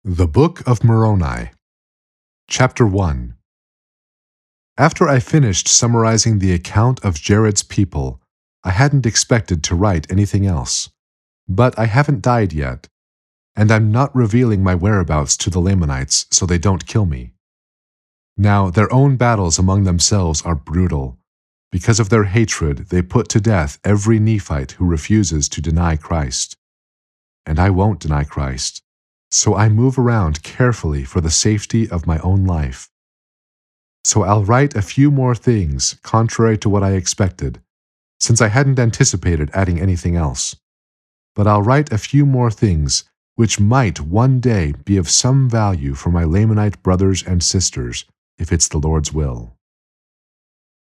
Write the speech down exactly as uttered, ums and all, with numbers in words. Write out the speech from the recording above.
The Book of Moroni, Chapter one. After I finished summarizing the account of Jared's people, I hadn't expected to write anything else. But I haven't died yet, and I'm not revealing my whereabouts to the Lamanites so they don't kill me. Now, their own battles among themselves are brutal. Because of their hatred, they put to death every Nephite who refuses to deny Christ. And I won't deny Christ. So I move around carefully for the safety of my own life. So I'll write a few more things contrary to what I expected, since I hadn't anticipated adding anything else. But I'll write a few more things which might one day be of some value for my Lamanite brothers and sisters, if it's the Lord's will.